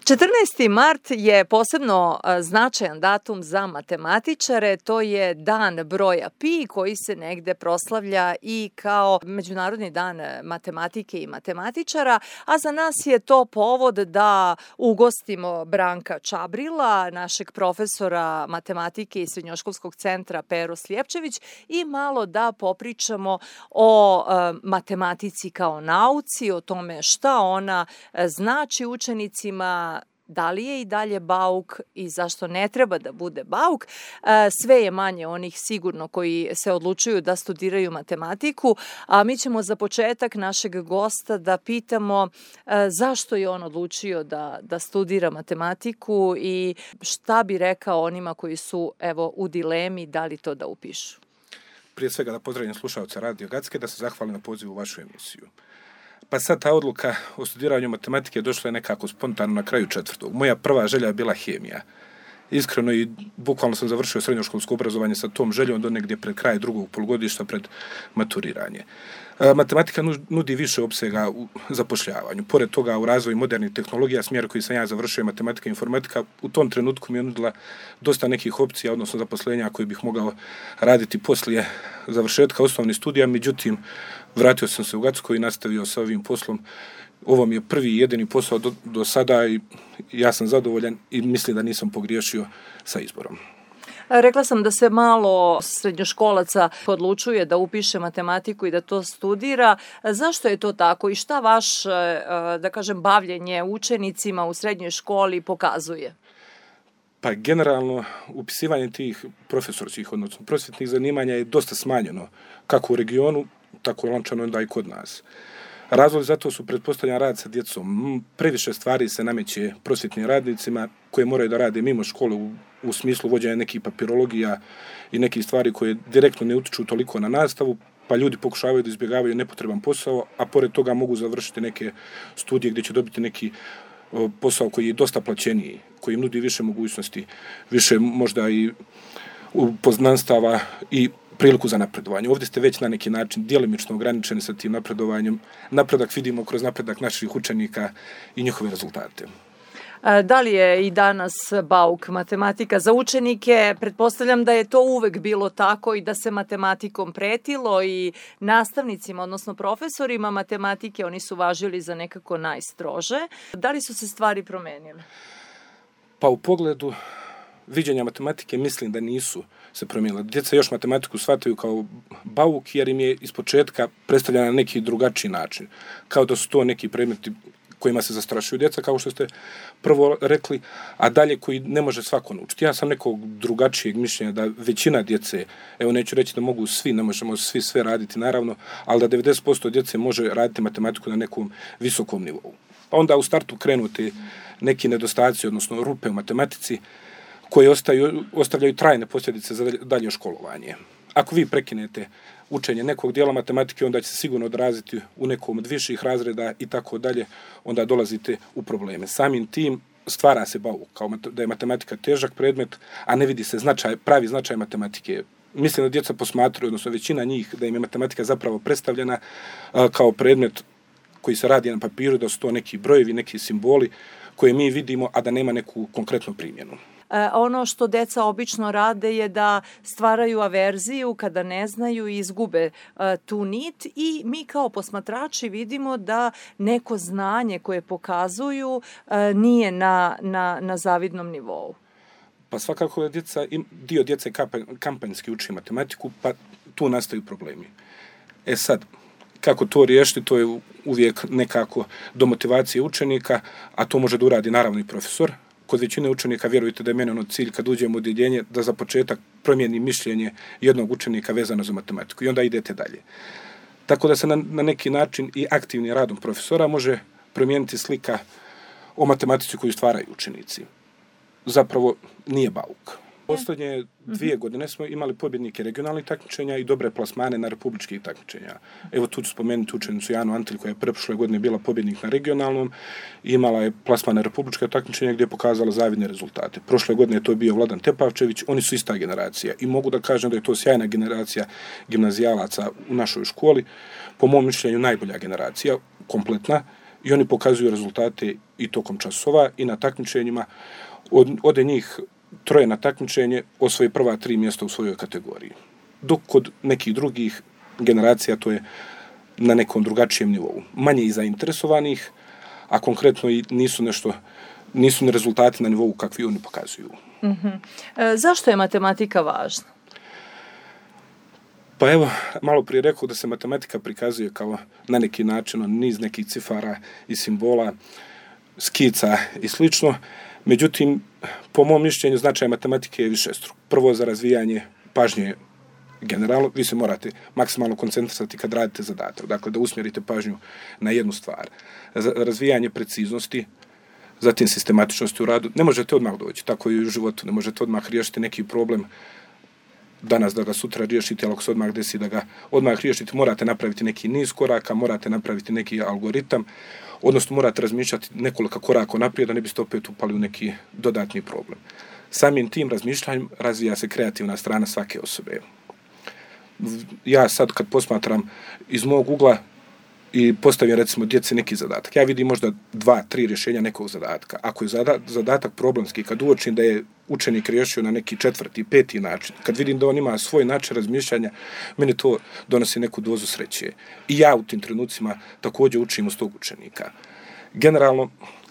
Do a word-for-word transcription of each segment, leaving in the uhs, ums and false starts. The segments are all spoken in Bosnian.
četrnaesti mart je posebno značajan datum za matematičare, to je dan broja pi koji se negde proslavlja i kao Međunarodni dan matematike i matematičara, a za nas je to povod da ugostimo Branka Čabrila, našeg profesora matematike iz Srednjoškolskog centra Pero Slijepčević i malo da popričamo o e, matematici kao nauci, o tome šta ona znači učenicima, da li je i dalje bauk i zašto ne treba da bude bauk. Sve je manje onih sigurno koji se odlučuju da studiraju matematiku, a mi ćemo za početak našeg gosta da pitamo zašto je on odlučio da, da studira matematiku i šta bi rekao onima koji su evo u dilemi da li to da upišu. Prije svega da pozdravim slušaoce Radio Gacke, da se zahvalim na pozivu u vašu emisiju. Pa sad ta odluka o studiranju matematike došla je nekako spontano na kraju četvrtog. Moja prva želja je bila hemija. Iskreno i bukvalno sam završio srednjoškolsko obrazovanje sa tom željom do negdje pred kraj drugog polugodišta pred maturiranje. E, matematika nudi više opsega u zapošljavanju. Pored toga u razvoju modernih tehnologija, smjer koji sam ja završio matematika i informatika, u tom trenutku mi je nudila dosta nekih opcija, odnosno zaposlenja koje bih mogao raditi poslije završetka osnovnih studija, međutim vratio sam se u Gacko i nastavio sa ovim poslom. Ovo mi je prvi i jedini posao do, do sada i ja sam zadovoljan i mislim da nisam pogriješio sa izborom. Rekla sam da se malo srednjoškolaca odlučuje da upiše matematiku i da to studira. Zašto je to tako i šta vaše, da kažem, bavljenje učenicima u srednjoj školi pokazuje? Pa generalno upisivanje tih profesorskih, odnosno prosvjetnih zanimanja je dosta smanjeno, kako u regionu, tako lančano onda i kod nas. Razlog za to su pretpostavljan rad sa djecom. Previše stvari se nameće prosvjetnim radnicima koje moraju da rade mimo škole u, u smislu vođenja nekih papirologija i nekih stvari koje direktno ne utiču toliko na nastavu, pa ljudi pokušavaju da izbjegavaju nepotreban posao, a pored toga mogu završiti neke studije gdje će dobiti neki o, posao koji je dosta plaćeniji, koji im nudi više mogućnosti, više možda i poznanstava i priliku za napredovanje. Ovdje ste već na neki način djelimično ograničeni sa tim napredovanjem. Napredak vidimo kroz napredak naših učenika i njihove rezultate. Da li je i danas bauk matematika za učenike? Pretpostavljam da je to uvek bilo tako i da se matematikom pretilo i nastavnicima, odnosno profesorima matematike, oni su važili za nekako najstrože. Da li su se stvari promenile? Pa u pogledu viđenja matematike mislim da nisu se promijenila. Djeca još matematiku shvataju kao bauk jer im je ispočetka predstavljena na neki drugačiji način. Kao da su to neki predmeti kojima se zastrašuju djeca, kao što ste prvo rekli, a dalje koji ne može svako naučiti. Ja sam nekog drugačijeg mišljenja da većina djece, evo neću reći da mogu svi, ne možemo svi sve raditi naravno, ali da devedeset posto djece može raditi matematiku na nekom visokom nivou. Pa onda u startu krenuti neki nedostaci, odnosno rupe u matematici, koje ostaju, ostavljaju trajne posljedice za dalje školovanje. Ako vi prekinete učenje nekog dijela matematike, onda će se sigurno odraziti u nekom od viših razreda i tako dalje, onda dolazite u probleme. Samim tim stvara se bauk, kao da je matematika težak predmet, a ne vidi se značaj, pravi značaj matematike. Mislim da djeca posmatruju, odnosno većina njih, da im je matematika zapravo predstavljena a, kao predmet koji se radi na papiru, da su to neki brojevi, neki simboli koje mi vidimo, a da nema neku konkretnu primjenu. E, ono što deca obično rade je da stvaraju averziju kada ne znaju i izgube e, tu nit i mi kao posmatrači vidimo da neko znanje koje pokazuju e, nije na, na, na zavidnom nivou. Pa svakako je djeca, dio djece kampanjski uči matematiku, pa tu nastaju problemi. E sad, kako to riješiti, to je uvijek nekako do motivacije učenika, a to može da uradi naravno i profesor. Kod većine učenika vjerujte da je meni ono cilj kad uđemo u odjeljenje da za početak promijeni mišljenje jednog učenika vezano za matematiku i onda idete dalje. Tako da se na, na neki način i aktivnim radom profesora može promijeniti slika o matematici koju stvaraju učenici. Zapravo nije bauk. Posljednje dvije godine smo imali pobjednike regionalnih takmičenja i dobre plasmane na republičkih takmičenja. Evo tu ću spomenuti učenicu Janu Antilj koja je preprošle godine bila pobjednik na regionalnom i imala je plasman na republička takmičenja gdje je pokazala zavidne rezultate. Prošle godine je to bio Vladan Tepavčević, oni su ista generacija i mogu da kažem da je to sjajna generacija gimnazijalaca u našoj školi. Po mom mišljenju najbolja generacija, kompletna, i oni pokazuju rezultate i tokom časova i na takmičenjima. Od, ode njih troje na takmičenje, osvoji prva tri mjesta u svojoj kategoriji. Dok kod nekih drugih generacija to je na nekom drugačijem nivou. Manje i zainteresovanih, a konkretno i nisu nešto, nisu ni rezultati na nivou kakvi oni pokazuju. Mm-hmm. E, zašto je matematika važna? Pa evo, malo prije rekao da se matematika prikazuje kao na neki način niz nekih cifara i simbola, skica i slično. Međutim, po mom mišljenju, značaj matematike je višestruk. Prvo, za razvijanje pažnje generalno, vi se morate maksimalno koncentrisati kad radite zadatak. Dakle, da usmjerite pažnju na jednu stvar. Za razvijanje preciznosti, zatim sistematičnosti u radu. Ne možete odmah doći, tako i u životu. Ne možete odmah riješiti neki problem danas da ga sutra riješite, ali ako se odmah desi da ga odmah riješite, morate napraviti neki niz koraka, morate napraviti neki algoritam, odnosno morate razmišljati nekoliko koraka naprijed da ne biste opet upali u neki dodatni problem. Samim tim razmišljanjem razvija se kreativna strana svake osobe. Ja sad kad posmatram iz mog ugla i postavim recimo djeci neki zadatak, ja vidim možda dva, tri rješenja nekog zadatka. Ako je zadatak problemski, kad uočim da je učenik riješio na neki četvrti, peti način, kad vidim da on ima svoj način razmišljanja, meni to donosi neku dozu sreće. I ja u tim trenucima također učim uz tog učenika. Generalno,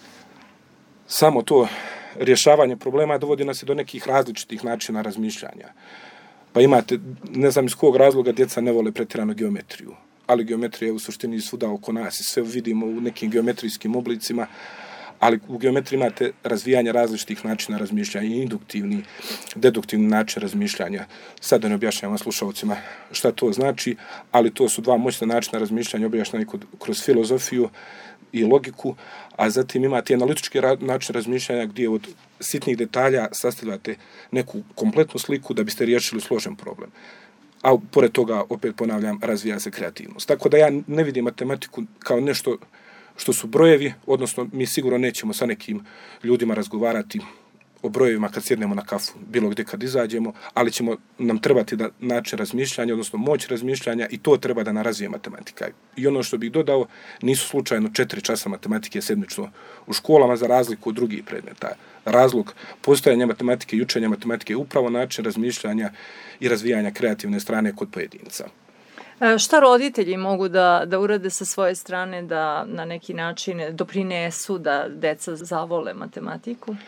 samo to rješavanje problema dovodi nas i do nekih različitih načina razmišljanja. Pa imate, ne znam iz kog razloga djeca ne vole pretjerano geometriju, ali geometrija je u suštini svuda oko nas i sve vidimo u nekim geometrijskim oblicima, ali u geometriji imate razvijanje različitih načina razmišljanja, induktivni, deduktivni način razmišljanja. Sad da ne objašnjavam slušalcima šta to znači, ali to su dva moćna načina razmišljanja objašnjeni kroz filozofiju i logiku, a zatim imate analitički način razmišljanja gdje od sitnih detalja sastavljate neku kompletnu sliku da biste riješili složen problem. A pored toga, opet ponavljam, razvija se kreativnost. Tako da ja ne vidim matematiku kao nešto što su brojevi, odnosno mi sigurno nećemo sa nekim ljudima razgovarati o brojevima kad sjednemo na kafu, bilo gdje kad izađemo, ali ćemo nam trebati da način razmišljanja, odnosno moć razmišljanja i to treba da nam razvije matematika. I ono što bih dodao, nisu slučajno četiri časa matematike sedmično u školama za razliku od drugih predmeta. Razlog postojanja matematike i učenja matematike je upravo način razmišljanja i razvijanja kreativne strane kod pojedinca. Šta roditelji mogu da, da urade sa svoje strane da na neki način doprinesu da deca zavole matematiku?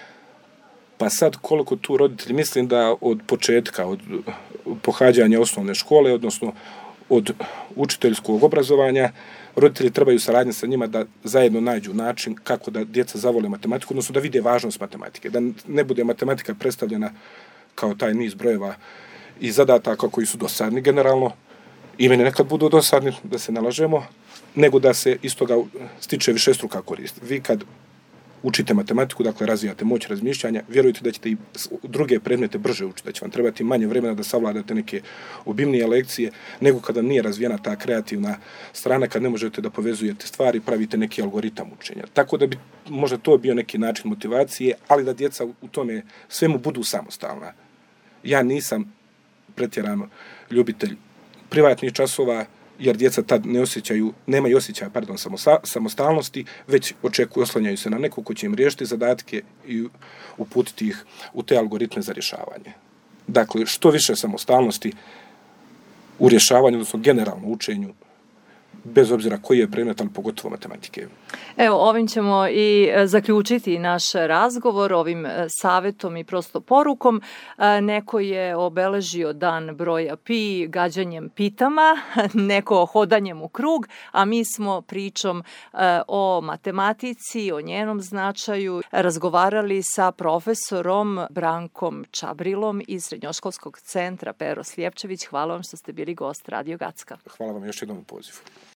Pa sad koliko tu roditelji, mislim da od početka, od pohađanja osnovne škole, odnosno od učiteljskog obrazovanja, roditelji trebaju saradnje sa njima da zajedno nađu način kako da djeca zavole matematiku, odnosno da vide važnost matematike, da ne bude matematika predstavljena kao taj niz brojeva i zadataka koji su dosadni generalno, i meni nekad budu dosadni, da se nalažemo, nego da se iz toga stiče višestruka korist. Vi kad učite matematiku, dakle razvijate moć razmišljanja, vjerujte da ćete i druge predmete brže učiti, da će vam trebati manje vremena da savladate neke obimnije lekcije, nego kada nije razvijena ta kreativna strana, kad ne možete da povezujete stvari, pravite neki algoritam učenja. Tako da bi možda to bio neki način motivacije, ali da djeca u tome svemu budu samostalna. Ja nisam pretjerano ljubitelj privatnih časova, jer djeca tad ne osjećaju, nemaju osjećaja, pardon, samostalnosti, već očekuju, oslanjaju se na nekog ko će im riješiti zadatke i uputiti ih u te algoritme za rješavanje. Dakle, što više samostalnosti u rješavanju, odnosno generalno učenju, bez obzira koji je predmet, ali pogotovo matematike. Evo, ovim ćemo i zaključiti naš razgovor, ovim savjetom i prosto porukom. Neko je obeležio dan broja pi gađanjem pitama, neko hodanjem u krug, a mi smo pričom o matematici, o njenom značaju razgovarali sa profesorom Brankom Čabrilom iz Srednjoškolskog centra Pero Slijepčević. Hvala vam što ste bili gost Radio Gacka. Hvala vam još jednom u pozivu.